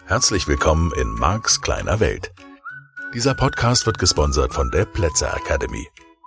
Herzlich willkommen in Marks kleiner Welt. Dieser Podcast wird gesponsert von der Plätzer Academy.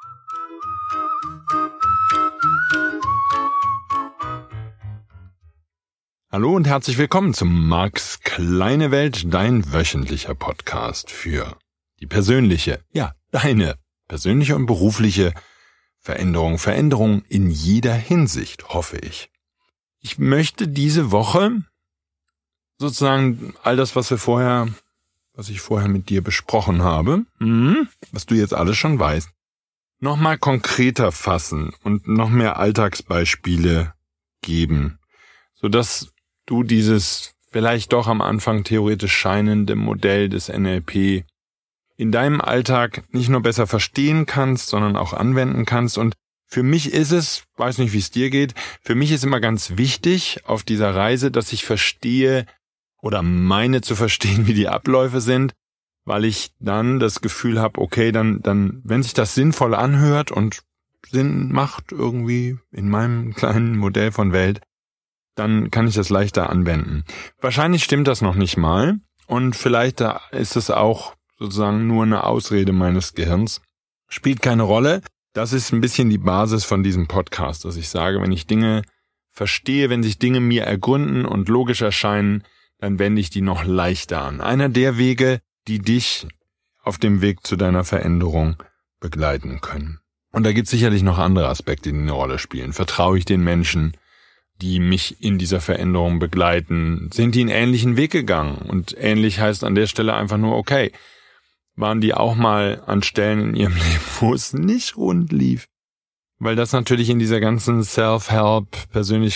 Hallo und herzlich willkommen zum Marks kleine Welt, dein wöchentlicher Podcast für die persönliche, deine persönliche und berufliche Veränderung in jeder Hinsicht, hoffe ich. Ich möchte diese Woche sozusagen all das, was ich vorher mit dir besprochen habe, was du jetzt alles schon weißt, nochmal konkreter fassen und noch mehr Alltagsbeispiele geben, sodass du dieses vielleicht doch am Anfang theoretisch scheinende Modell des NLP in deinem Alltag nicht nur besser verstehen kannst, sondern auch anwenden kannst. Und für mich ist es, weiß nicht, wie es dir geht, für mich ist immer ganz wichtig auf dieser Reise, dass ich verstehe oder meine zu verstehen, wie die Abläufe sind, weil ich dann das Gefühl habe, okay, dann, wenn sich das sinnvoll anhört und Sinn macht irgendwie in meinem kleinen Modell von Welt, dann kann ich das leichter anwenden. Wahrscheinlich stimmt das noch nicht mal und vielleicht ist es auch sozusagen nur eine Ausrede meines Gehirns. Spielt keine Rolle. Das ist ein bisschen die Basis von diesem Podcast, dass ich sage, wenn ich Dinge verstehe, wenn sich Dinge mir ergründen und logisch erscheinen, dann wende ich die noch leichter an. Einer der Wege, die dich auf dem Weg zu deiner Veränderung begleiten können. Und da gibt es sicherlich noch andere Aspekte, die eine Rolle spielen. Vertraue ich den Menschen, die mich in dieser Veränderung begleiten? Sind die einen ähnlichen Weg gegangen? Und ähnlich heißt an der Stelle einfach nur, okay, waren die auch mal an Stellen in ihrem Leben, wo es nicht rund lief? Weil das natürlich in dieser ganzen Self-Help,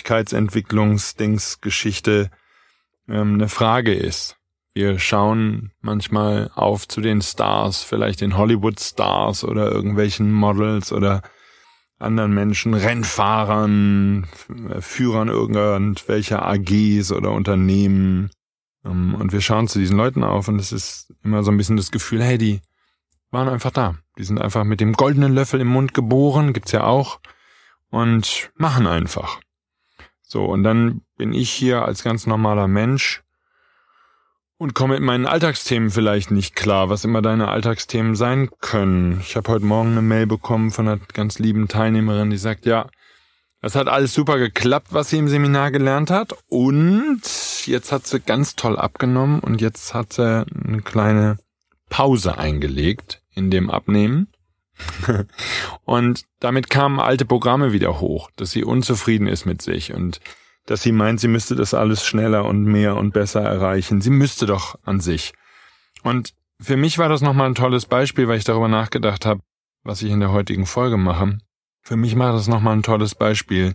Persönlichkeitsentwicklungs-Dings-Geschichte eine Frage ist. Wir schauen manchmal auf zu den Stars, vielleicht den Hollywood-Stars oder irgendwelchen Models oder anderen Menschen, Rennfahrern, Führern irgendwelcher AGs oder Unternehmen. Und wir schauen zu diesen Leuten auf und es ist immer so ein bisschen das Gefühl, hey, die waren einfach da. Die sind einfach mit dem goldenen Löffel im Mund geboren, gibt's ja auch, und machen einfach. So, und dann bin ich hier als ganz normaler Mensch und komme mit meinen Alltagsthemen vielleicht nicht klar, was immer deine Alltagsthemen sein können. Ich habe heute Morgen eine Mail bekommen von einer ganz lieben Teilnehmerin, die sagt, ja, das hat alles super geklappt, was sie im Seminar gelernt hat, und jetzt hat sie ganz toll abgenommen und jetzt hat sie eine kleine Pause eingelegt in dem Abnehmen. Und damit kamen alte Programme wieder hoch, dass sie unzufrieden ist mit sich und dass sie meint, sie müsste das alles schneller und mehr und besser erreichen. Sie müsste doch an sich. Und für mich war das nochmal ein tolles Beispiel, weil ich darüber nachgedacht habe, was ich in der heutigen Folge mache. Für mich war das nochmal ein tolles Beispiel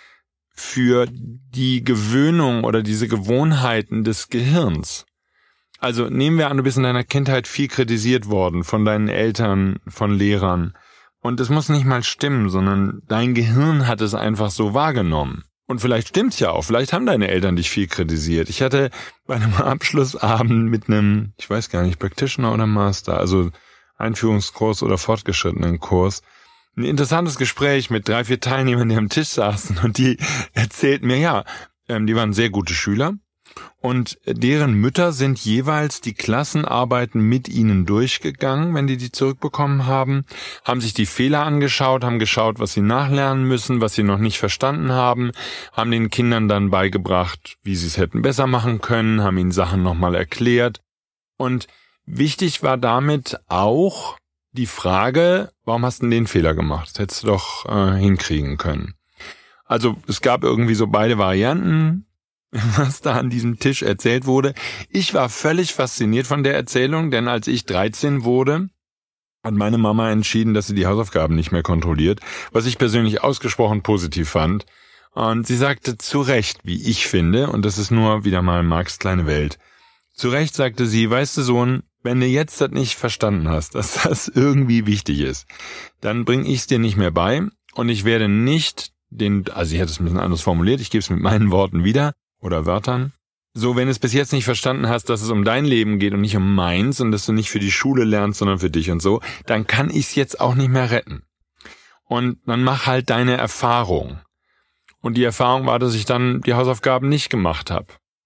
für die Gewöhnung oder diese Gewohnheiten des Gehirns. Also nehmen wir an, du bist in deiner Kindheit viel kritisiert worden von deinen Eltern, von Lehrern. Und es muss nicht mal stimmen, sondern dein Gehirn hat es einfach so wahrgenommen. Und vielleicht stimmt's ja auch, vielleicht haben deine Eltern dich viel kritisiert. Ich hatte bei einem Abschlussabend mit einem, ich weiß gar nicht, Practitioner oder Master, also Einführungskurs oder fortgeschrittenen Kurs, ein interessantes Gespräch mit 3-4 Teilnehmern, die am Tisch saßen, und die erzählten mir, die waren sehr gute Schüler und deren Mütter sind jeweils die Klassenarbeiten mit ihnen durchgegangen, wenn die zurückbekommen haben sich die Fehler angeschaut, haben geschaut, was sie nachlernen müssen, was sie noch nicht verstanden haben den Kindern dann beigebracht, wie sie es hätten besser machen können, haben ihnen Sachen nochmal erklärt. Und wichtig war damit auch die Frage, warum hast du denn den Fehler gemacht? Das hättest du doch hinkriegen können. Also es gab irgendwie so beide Varianten, was da an diesem Tisch erzählt wurde. Ich war völlig fasziniert von der Erzählung, denn als ich 13 wurde, hat meine Mama entschieden, dass sie die Hausaufgaben nicht mehr kontrolliert, was ich persönlich ausgesprochen positiv fand. Und sie sagte zu Recht, wie ich finde, und das ist nur wieder mal Marks kleine Welt, zu Recht sagte sie, weißt du, Sohn, wenn du jetzt das nicht verstanden hast, dass das irgendwie wichtig ist, dann bring ich's dir nicht mehr bei und ich werde nicht also sie hat es ein bisschen anders formuliert, ich gebe es mit meinen Worten wieder oder Wörtern. So, wenn du es bis jetzt nicht verstanden hast, dass es um dein Leben geht und nicht um meins und dass du nicht für die Schule lernst, sondern für dich und so, dann kann ich's jetzt auch nicht mehr retten. Und dann mach halt deine Erfahrung. Und die Erfahrung war, dass ich dann die Hausaufgaben nicht gemacht habe.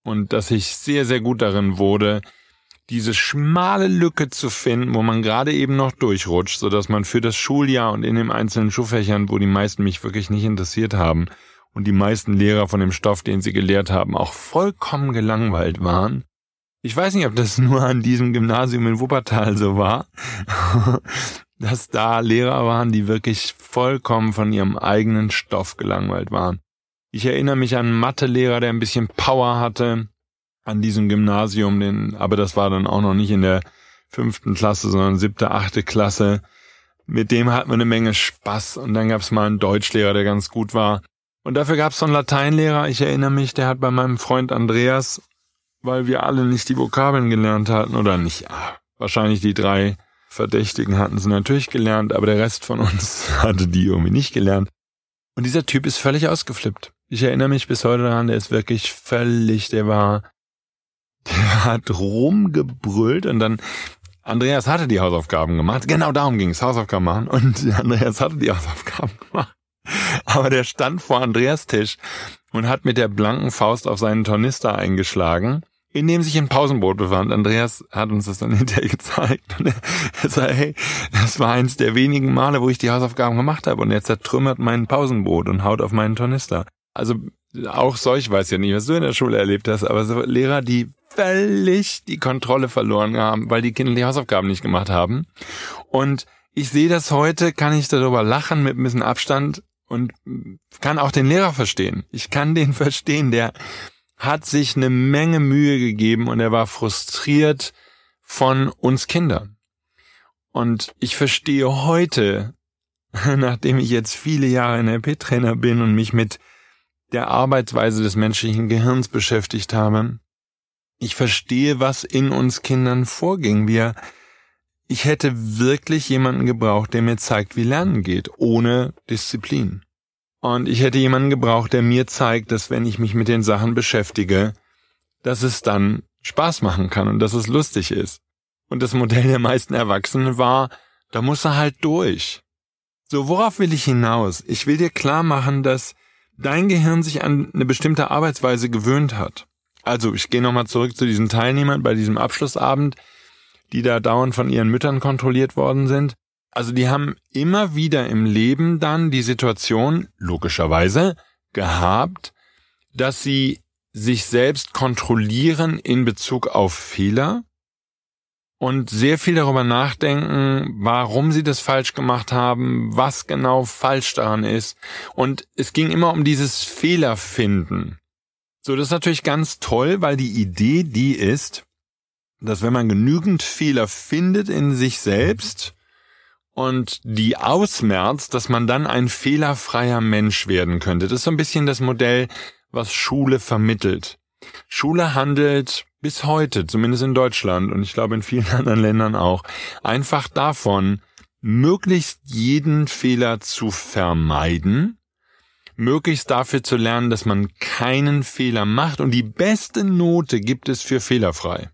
und dass ich sehr, sehr gut darin wurde, diese schmale Lücke zu finden, wo man gerade eben noch durchrutscht, sodass man für das Schuljahr und in den einzelnen Schulfächern, wo die meisten mich wirklich nicht interessiert haben und die meisten Lehrer von dem Stoff, den sie gelehrt haben, auch vollkommen gelangweilt waren. Ich weiß nicht, ob das nur an diesem Gymnasium in Wuppertal so war, dass da Lehrer waren, die wirklich vollkommen von ihrem eigenen Stoff gelangweilt waren. Ich erinnere mich an einen Mathelehrer, der ein bisschen Power hatte an diesem Gymnasium, aber das war dann auch noch nicht in der 5. Klasse, sondern 7., 8. Klasse. Mit dem hatten wir eine Menge Spaß und dann gab es mal einen Deutschlehrer, der ganz gut war. Und dafür gab es so einen Lateinlehrer, ich erinnere mich, der hat bei meinem Freund Andreas, weil wir alle nicht die Vokabeln gelernt hatten, oder nicht, wahrscheinlich die 3 Verdächtigen hatten sie natürlich gelernt, aber der Rest von uns hatte die irgendwie nicht gelernt. Und dieser Typ ist völlig ausgeflippt. Ich erinnere mich bis heute daran, der ist wirklich völlig, der hat rumgebrüllt und dann, Andreas hatte die Hausaufgaben gemacht, genau darum ging es, Hausaufgaben machen, und Andreas hatte die Hausaufgaben gemacht, aber der stand vor Andreas Tisch und hat mit der blanken Faust auf seinen Tornister eingeschlagen, in dem sich ein Pausenbrot befand. Andreas hat uns das dann hinterher gezeigt und er sagt, hey, das war eins der wenigen Male, wo ich die Hausaufgaben gemacht habe und er zertrümmert mein Pausenbrot und haut auf meinen Tornister. Also auch solch, weiß ja nicht, was du in der Schule erlebt hast, aber so Lehrer, die völlig die Kontrolle verloren haben, weil die Kinder die Hausaufgaben nicht gemacht haben. Und ich sehe das heute, kann ich darüber lachen mit ein bisschen Abstand und kann auch den Lehrer verstehen. Ich kann den verstehen, der hat sich eine Menge Mühe gegeben und er war frustriert von uns Kindern. Und ich verstehe heute, nachdem ich jetzt viele Jahre NLP-Trainer bin und mich mit der Arbeitsweise des menschlichen Gehirns beschäftigt habe, ich verstehe, was in uns Kindern vorging. Ich hätte wirklich jemanden gebraucht, der mir zeigt, wie Lernen geht, ohne Disziplin. Und ich hätte jemanden gebraucht, der mir zeigt, dass wenn ich mich mit den Sachen beschäftige, dass es dann Spaß machen kann und dass es lustig ist. Und das Modell der meisten Erwachsenen war, da muss er halt durch. So, worauf will ich hinaus? Ich will dir klar machen, dass dein Gehirn sich an eine bestimmte Arbeitsweise gewöhnt hat. Also, ich gehe nochmal zurück zu diesen Teilnehmern bei diesem Abschlussabend, die da dauernd von ihren Müttern kontrolliert worden sind. Also, die haben immer wieder im Leben dann die Situation, logischerweise, gehabt, dass sie sich selbst kontrollieren in Bezug auf Fehler und sehr viel darüber nachdenken, warum sie das falsch gemacht haben, was genau falsch daran ist. Und es ging immer um dieses Fehlerfinden. So, das ist natürlich ganz toll, weil die Idee die ist, dass wenn man genügend Fehler findet in sich selbst und die ausmerzt, dass man dann ein fehlerfreier Mensch werden könnte. Das ist so ein bisschen das Modell, was Schule vermittelt. Schule handelt bis heute, zumindest in Deutschland und ich glaube in vielen anderen Ländern auch, einfach davon, möglichst jeden Fehler zu vermeiden, möglichst dafür zu lernen, dass man keinen Fehler macht und die beste Note gibt es für fehlerfrei.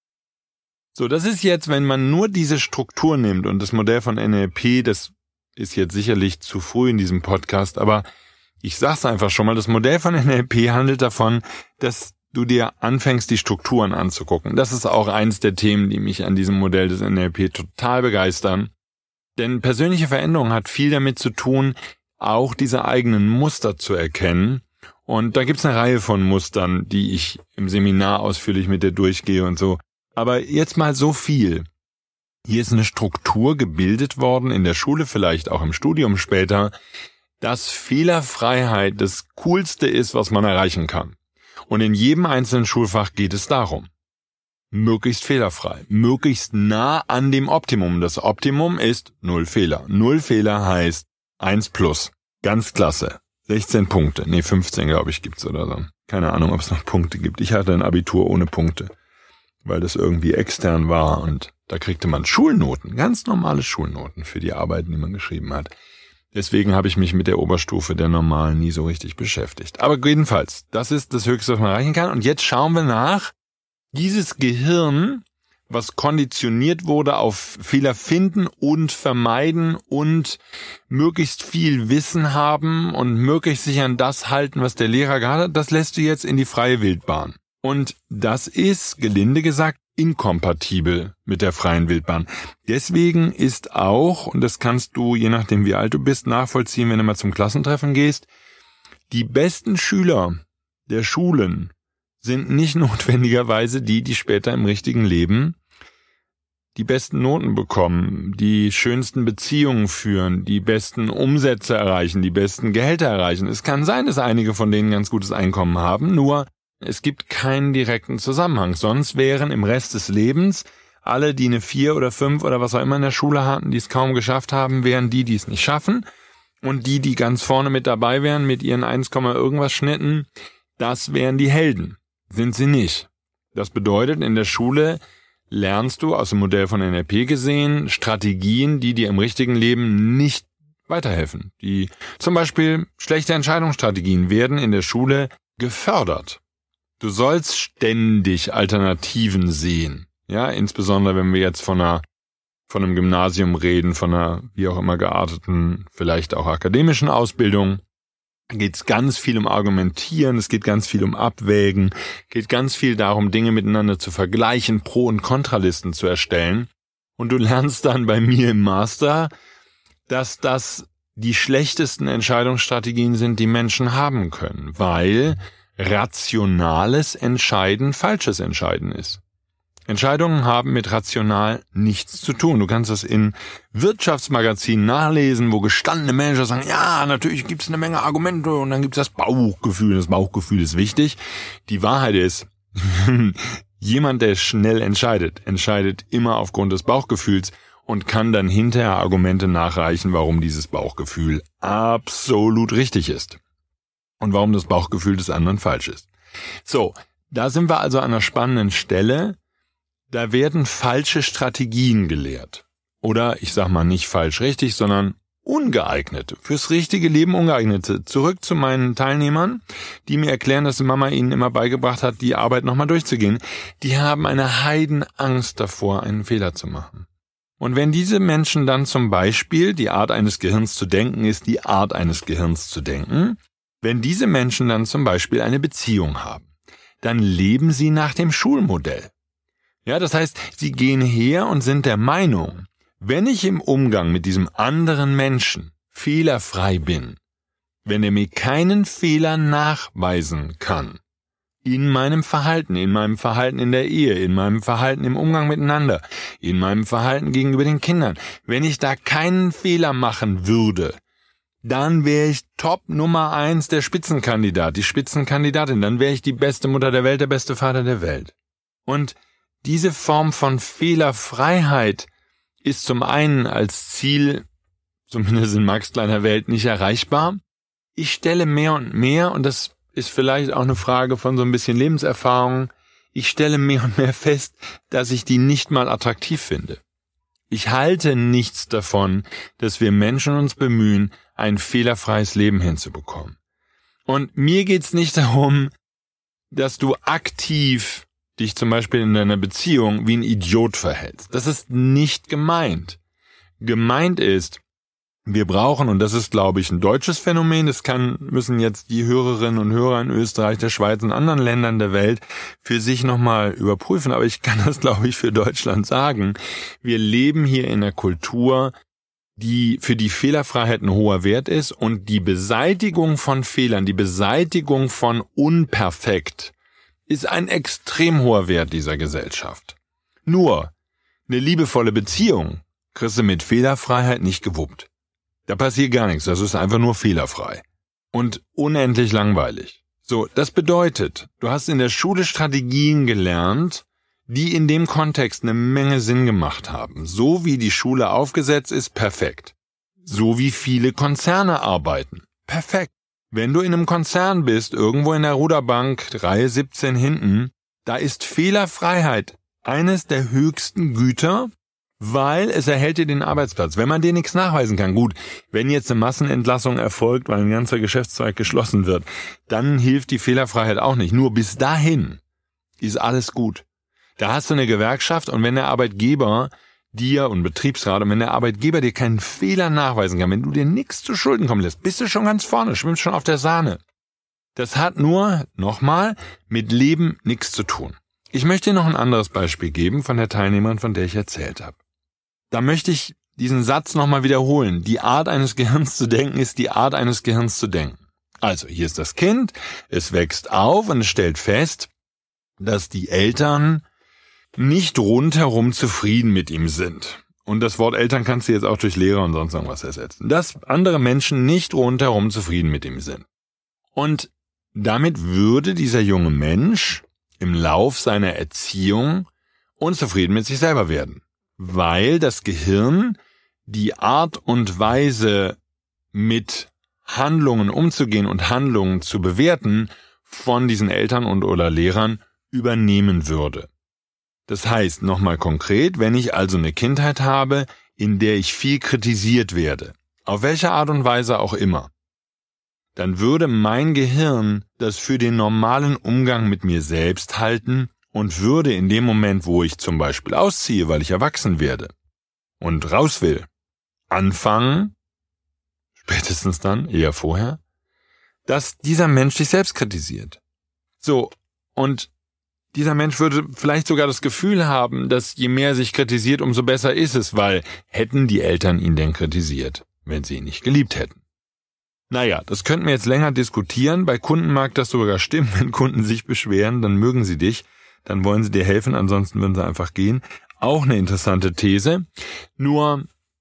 So, das ist jetzt, wenn man nur diese Struktur nimmt und das Modell von NLP, das ist jetzt sicherlich zu früh in diesem Podcast, aber ich sag's einfach schon mal, das Modell von NLP handelt davon, dass du dir anfängst, die Strukturen anzugucken. Das ist auch eins der Themen, die mich an diesem Modell des NLP total begeistern. Denn persönliche Veränderung hat viel damit zu tun, auch diese eigenen Muster zu erkennen. Und da gibt's eine Reihe von Mustern, die ich im Seminar ausführlich mit dir durchgehe und so. Aber jetzt mal so viel. Hier ist eine Struktur gebildet worden, in der Schule, vielleicht auch im Studium später, dass Fehlerfreiheit das Coolste ist, was man erreichen kann. Und in jedem einzelnen Schulfach geht es darum. Möglichst fehlerfrei, möglichst nah an dem Optimum. Das Optimum ist 0 Fehler. 0 Fehler heißt 1+. Ganz klasse. 16 Punkte. 15 glaube ich gibt's oder so. Keine Ahnung, ob es noch Punkte gibt. Ich hatte ein Abitur ohne Punkte, weil das irgendwie extern war und da kriegte man Schulnoten, ganz normale Schulnoten für die Arbeiten, die man geschrieben hat. Deswegen habe ich mich mit der Oberstufe der Normalen nie so richtig beschäftigt. Aber jedenfalls, das ist das Höchste, was man erreichen kann. Und jetzt schauen wir nach, dieses Gehirn, was konditioniert wurde auf Fehler finden und vermeiden und möglichst viel Wissen haben und möglichst sich an das halten, was der Lehrer gerade hat, das lässt du jetzt in die freie Wildbahn. Und das ist, gelinde gesagt, inkompatibel mit der freien Wildbahn. Deswegen ist auch, und das kannst du, je nachdem wie alt du bist, nachvollziehen, wenn du mal zum Klassentreffen gehst, die besten Schüler der Schulen sind nicht notwendigerweise die später im richtigen Leben die besten Noten bekommen, die schönsten Beziehungen führen, die besten Umsätze erreichen, die besten Gehälter erreichen. Es kann sein, dass einige von denen ganz gutes Einkommen haben, nur es gibt keinen direkten Zusammenhang. Sonst wären im Rest des Lebens alle, die eine 4 oder 5 oder was auch immer in der Schule hatten, die es kaum geschafft haben, wären die es nicht schaffen. Und die ganz vorne mit dabei wären, mit ihren 1, irgendwas Schnitten, das wären die Helden. Sind sie nicht. Das bedeutet, in der Schule lernst du aus dem Modell von NLP gesehen Strategien, die dir im richtigen Leben nicht weiterhelfen. Die zum Beispiel schlechte Entscheidungsstrategien werden in der Schule gefördert. Du sollst ständig Alternativen sehen. Ja, insbesondere wenn wir jetzt von einem Gymnasium reden, von einer wie auch immer gearteten, vielleicht auch akademischen Ausbildung. Da geht es ganz viel um Argumentieren, es geht ganz viel um Abwägen, geht ganz viel darum, Dinge miteinander zu vergleichen, Pro- und Kontralisten zu erstellen. Und du lernst dann bei mir im Master, dass das die schlechtesten Entscheidungsstrategien sind, die Menschen haben können, weil rationales Entscheiden falsches Entscheiden ist. Entscheidungen haben mit rational nichts zu tun. Du kannst das in Wirtschaftsmagazinen nachlesen, wo gestandene Manager sagen, ja, natürlich gibt's eine Menge Argumente und dann gibt's das Bauchgefühl. Das Bauchgefühl ist wichtig. Die Wahrheit ist, jemand, der schnell entscheidet immer aufgrund des Bauchgefühls und kann dann hinterher Argumente nachreichen, warum dieses Bauchgefühl absolut richtig ist und warum das Bauchgefühl des anderen falsch ist. So, da sind wir also an einer spannenden Stelle. Da werden falsche Strategien gelehrt. Oder, ich sag mal nicht falsch richtig, sondern ungeeignete, fürs richtige Leben ungeeignete. Zurück zu meinen Teilnehmern, die mir erklären, dass die Mama ihnen immer beigebracht hat, die Arbeit nochmal durchzugehen. Die haben eine Heidenangst davor, einen Fehler zu machen. Und wenn diese Menschen dann zum Beispiel, die Art eines Gehirns zu denken ist die Art eines Gehirns zu denken, wenn diese Menschen dann zum Beispiel eine Beziehung haben, dann leben sie nach dem Schulmodell. Ja, das heißt, sie gehen her und sind der Meinung, wenn ich im Umgang mit diesem anderen Menschen fehlerfrei bin, wenn er mir keinen Fehler nachweisen kann, in meinem Verhalten in der Ehe, in meinem Verhalten im Umgang miteinander, in meinem Verhalten gegenüber den Kindern, wenn ich da keinen Fehler machen würde, dann wäre ich Top Nummer 1 der Spitzenkandidat, die Spitzenkandidatin, dann wäre ich die beste Mutter der Welt, der beste Vater der Welt. Und diese Form von Fehlerfreiheit ist zum einen als Ziel, zumindest in Max kleiner Welt, nicht erreichbar. Ich stelle mehr und mehr, und das ist vielleicht auch eine Frage von so ein bisschen Lebenserfahrung, ich stelle mehr und mehr fest, dass ich die nicht mal attraktiv finde. Ich halte nichts davon, dass wir Menschen uns bemühen, ein fehlerfreies Leben hinzubekommen. Und mir geht's nicht darum, dass du aktiv dich zum Beispiel in deiner Beziehung wie ein Idiot verhältst. Das ist nicht gemeint. Gemeint ist, wir brauchen, und das ist, glaube ich, ein deutsches Phänomen, müssen jetzt die Hörerinnen und Hörer in Österreich, der Schweiz und anderen Ländern der Welt für sich nochmal überprüfen, aber ich kann das, glaube ich, für Deutschland sagen. Wir leben hier in einer Kultur, die für die Fehlerfreiheit ein hoher Wert ist und die Beseitigung von Fehlern, die Beseitigung von unperfekt ist ein extrem hoher Wert dieser Gesellschaft. Nur, eine liebevolle Beziehung kriegst du mit Fehlerfreiheit nicht gewuppt. Da passiert gar nichts, das ist einfach nur fehlerfrei. Und unendlich langweilig. So, das bedeutet, du hast in der Schule Strategien gelernt, die in dem Kontext eine Menge Sinn gemacht haben. So wie die Schule aufgesetzt ist, perfekt. So wie viele Konzerne arbeiten, perfekt. Wenn du in einem Konzern bist, irgendwo in der Ruderbank, Reihe 17 hinten, da ist Fehlerfreiheit eines der höchsten Güter, weil es erhält dir den Arbeitsplatz. Wenn man dir nichts nachweisen kann, gut, wenn jetzt eine Massenentlassung erfolgt, weil ein ganzer Geschäftszweig geschlossen wird, dann hilft die Fehlerfreiheit auch nicht. Nur bis dahin ist alles gut. Da hast du eine Gewerkschaft und wenn der Arbeitgeber dir und Betriebsrat, und wenn der Arbeitgeber dir keinen Fehler nachweisen kann, wenn du dir nichts zu Schulden kommen lässt, bist du schon ganz vorne, schwimmst schon auf der Sahne. Das hat nur, nochmal, mit Leben nichts zu tun. Ich möchte dir noch ein anderes Beispiel geben von der Teilnehmerin, von der ich erzählt habe. Da möchte ich diesen Satz nochmal wiederholen. Die Art eines Gehirns zu denken ist die Art eines Gehirns zu denken. Also, hier ist das Kind, es wächst auf und es stellt fest, dass die Eltern nicht rundherum zufrieden mit ihm sind. Und das Wort Eltern kannst du jetzt auch durch Lehrer und sonst irgendwas ersetzen. Dass andere Menschen nicht rundherum zufrieden mit ihm sind. Und damit würde dieser junge Mensch im Lauf seiner Erziehung unzufrieden mit sich selber werden. Weil das Gehirn die Art und Weise, mit Handlungen umzugehen und Handlungen zu bewerten, von diesen Eltern und oder Lehrern übernehmen würde. Das heißt, nochmal konkret, wenn ich also eine Kindheit habe, in der ich viel kritisiert werde, auf welche Art und Weise auch immer, dann würde mein Gehirn das für den normalen Umgang mit mir selbst halten und würde in dem Moment, wo ich zum Beispiel ausziehe, weil ich erwachsen werde und raus will, anfangen, spätestens dann, eher vorher, dass dieser Mensch sich selbst kritisiert. So, und dieser Mensch würde vielleicht sogar das Gefühl haben, dass je mehr er sich kritisiert, umso besser ist es, weil hätten die Eltern ihn denn kritisiert, wenn sie ihn nicht geliebt hätten. Naja, das könnten wir jetzt länger diskutieren. Bei Kunden mag das sogar stimmen. Wenn Kunden sich beschweren, dann mögen sie dich, dann wollen sie dir helfen, ansonsten würden sie einfach gehen. Auch eine interessante These. Nur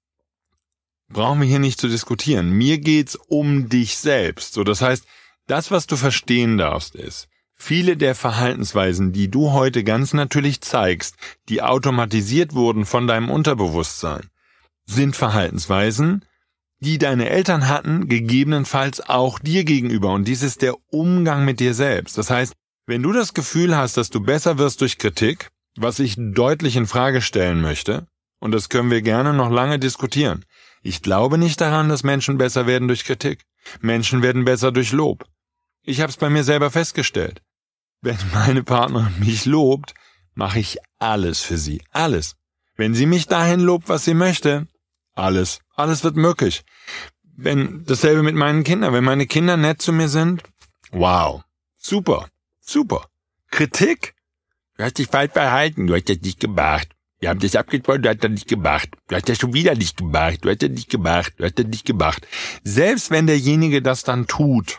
brauchen wir hier nicht zu diskutieren. Mir geht's um dich selbst. So, das heißt, das, was du verstehen darfst, ist, viele der Verhaltensweisen, die du heute ganz natürlich zeigst, die automatisiert wurden von deinem Unterbewusstsein, sind Verhaltensweisen, die deine Eltern hatten, gegebenenfalls auch dir gegenüber. Und dies ist der Umgang mit dir selbst. Das heißt, wenn du das Gefühl hast, dass du besser wirst durch Kritik, was ich deutlich in Frage stellen möchte, und das können wir gerne noch lange diskutieren. Ich glaube nicht daran, dass Menschen besser werden durch Kritik. Menschen werden besser durch Lob. Ich habe es bei mir selber festgestellt. Wenn meine Partnerin mich lobt, mache ich alles für sie. Alles. Wenn sie mich dahin lobt, was sie möchte, alles. Alles wird möglich. Dasselbe mit meinen Kindern. Wenn meine Kinder nett zu mir sind, wow. Super. Super. Kritik? Du hast dich falsch verhalten. Du hast das nicht gemacht. Wir haben das abgesprochen, du hast das nicht gemacht. Du hast das schon wieder nicht gemacht. Du hast das nicht gemacht. Du hast das nicht gemacht. Selbst wenn derjenige das dann tut,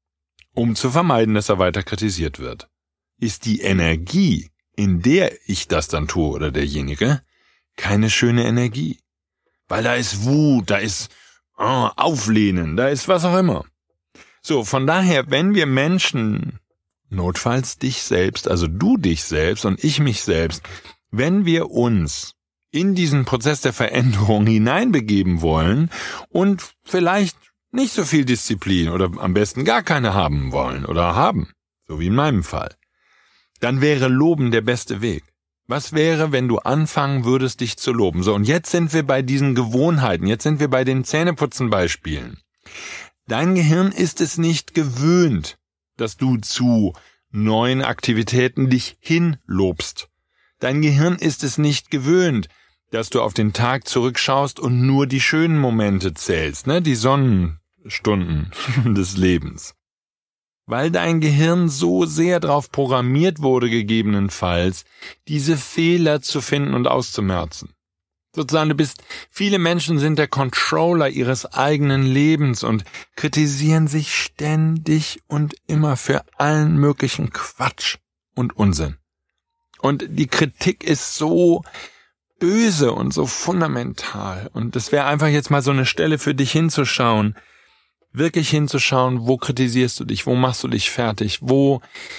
um zu vermeiden, dass er weiter kritisiert wird, ist die Energie, in der ich das dann tue oder derjenige, keine schöne Energie. Weil da ist Wut, da ist Auflehnen, da ist was auch immer. So, von daher, wenn wir Menschen, notfalls dich selbst, also du dich selbst und ich mich selbst, wenn wir uns in diesen Prozess der Veränderung hineinbegeben wollen und vielleicht nicht so viel Disziplin oder am besten gar keine haben wollen oder haben, so wie in meinem Fall, dann wäre Loben der beste Weg. Was wäre, wenn du anfangen würdest, dich zu loben? So, und jetzt sind wir bei diesen Gewohnheiten, jetzt sind wir bei den Zähneputzen-Beispielen. Dein Gehirn ist es nicht gewöhnt, dass du zu neuen Aktivitäten dich hinlobst. Dein Gehirn ist es nicht gewöhnt, dass du auf den Tag zurückschaust und nur die schönen Momente zählst, die Sonnenstunden des Lebens. Weil dein Gehirn so sehr darauf programmiert wurde, gegebenenfalls, diese Fehler zu finden und auszumerzen. Sozusagen, viele Menschen sind der Controller ihres eigenen Lebens und kritisieren sich ständig und immer für allen möglichen Quatsch und Unsinn. Und die Kritik ist so böse und so fundamental. Und das wäre einfach jetzt mal so eine Stelle für dich hinzuschauen, wirklich hinzuschauen, wo kritisierst du dich, wo machst du dich fertig, wo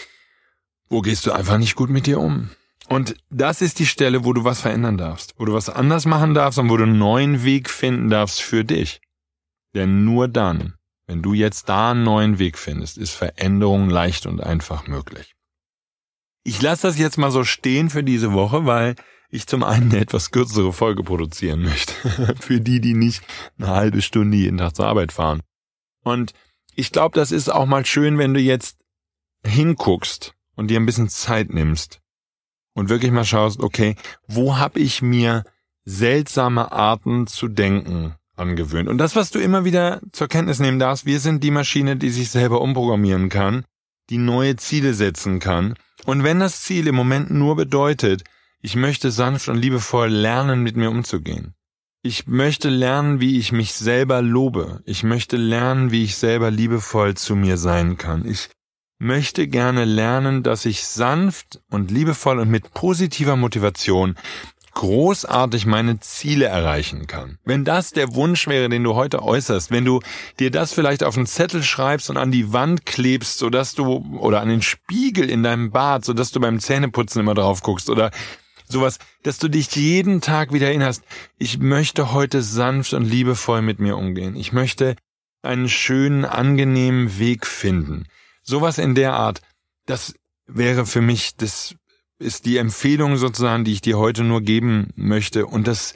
gehst du einfach nicht gut mit dir um. Und das ist die Stelle, wo du was verändern darfst, wo du was anders machen darfst und wo du einen neuen Weg finden darfst für dich. Denn nur dann, wenn du jetzt da einen neuen Weg findest, ist Veränderung leicht und einfach möglich. Ich lasse das jetzt mal so stehen für diese Woche, weil ich zum einen eine etwas kürzere Folge produzieren möchte. Für die nicht eine halbe Stunde jeden Tag zur Arbeit fahren. Und ich glaube, das ist auch mal schön, wenn du jetzt hinguckst und dir ein bisschen Zeit nimmst und wirklich mal schaust, okay, wo habe ich mir seltsame Arten zu denken angewöhnt. Und das, was du immer wieder zur Kenntnis nehmen darfst, wir sind die Maschine, die sich selber umprogrammieren kann, die neue Ziele setzen kann. Und wenn das Ziel im Moment nur bedeutet, ich möchte sanft und liebevoll lernen, mit mir umzugehen. Ich möchte lernen, wie ich mich selber lobe. Ich möchte lernen, wie ich selber liebevoll zu mir sein kann. Ich möchte gerne lernen, dass ich sanft und liebevoll und mit positiver Motivation großartig meine Ziele erreichen kann. Wenn das der Wunsch wäre, den du heute äußerst, wenn du dir das vielleicht auf einen Zettel schreibst und an die Wand klebst, oder an den Spiegel in deinem Bad, sodass du beim Zähneputzen immer drauf guckst oder sowas, dass du dich jeden Tag wieder erinnerst, ich möchte heute sanft und liebevoll mit mir umgehen. Ich möchte einen schönen, angenehmen Weg finden. Sowas in der Art, das wäre für mich, das ist die Empfehlung sozusagen, die ich dir heute nur geben möchte. Und das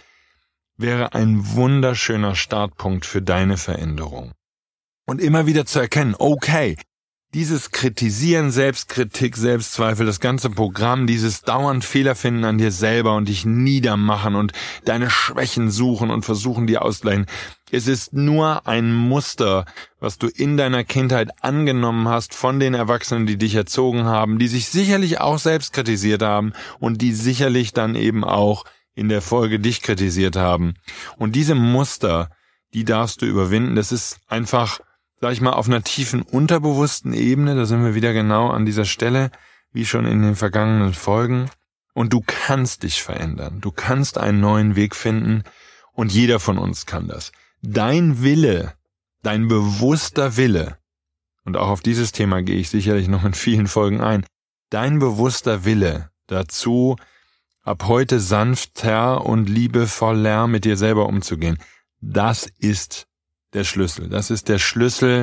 wäre ein wunderschöner Startpunkt für deine Veränderung. Und immer wieder zu erkennen, okay, dieses Kritisieren, Selbstkritik, Selbstzweifel, das ganze Programm, dieses dauernd Fehler finden an dir selber und dich niedermachen und deine Schwächen suchen und versuchen, die auszugleichen. Es ist nur ein Muster, was du in deiner Kindheit angenommen hast von den Erwachsenen, die dich erzogen haben, die sich sicherlich auch selbst kritisiert haben und die sicherlich dann eben auch in der Folge dich kritisiert haben. Und diese Muster, die darfst du überwinden. Das ist einfach, sag ich mal, auf einer tiefen unterbewussten Ebene, da sind wir wieder genau an dieser Stelle, wie schon in den vergangenen Folgen. Und du kannst dich verändern. Du kannst einen neuen Weg finden und jeder von uns kann das. Dein Wille, dein bewusster Wille, und auch auf dieses Thema gehe ich sicherlich noch in vielen Folgen ein, dein bewusster Wille dazu, ab heute sanfter und liebevoller mit dir selber umzugehen, das ist der Schlüssel. Das ist der Schlüssel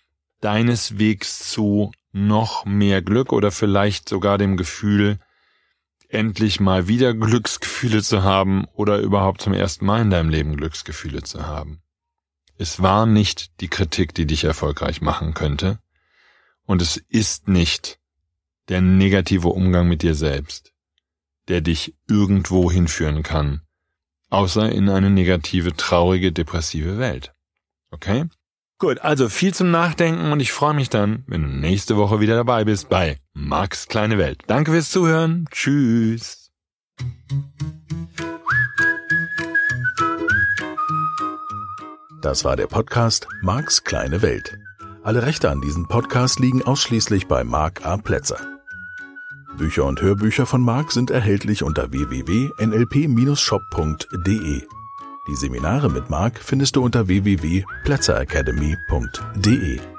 deines Wegs zu noch mehr Glück oder vielleicht sogar dem Gefühl, endlich mal wieder Glücksgefühle zu haben oder überhaupt zum ersten Mal in deinem Leben Glücksgefühle zu haben. Es war nicht die Kritik, die dich erfolgreich machen könnte, und es ist nicht der negative Umgang mit dir selbst, der dich irgendwo hinführen kann, außer in eine negative, traurige, depressive Welt. Okay? Gut, also viel zum Nachdenken und ich freue mich dann, wenn du nächste Woche wieder dabei bist bei Marks kleine Welt. Danke fürs Zuhören. Tschüss. Das war der Podcast Marks kleine Welt. Alle Rechte an diesem Podcast liegen ausschließlich bei Mark A. Plätzer. Bücher und Hörbücher von Mark sind erhältlich unter www.nlp-shop.de. Die Seminare mit Mark findest du unter www.plätzeracademy.de.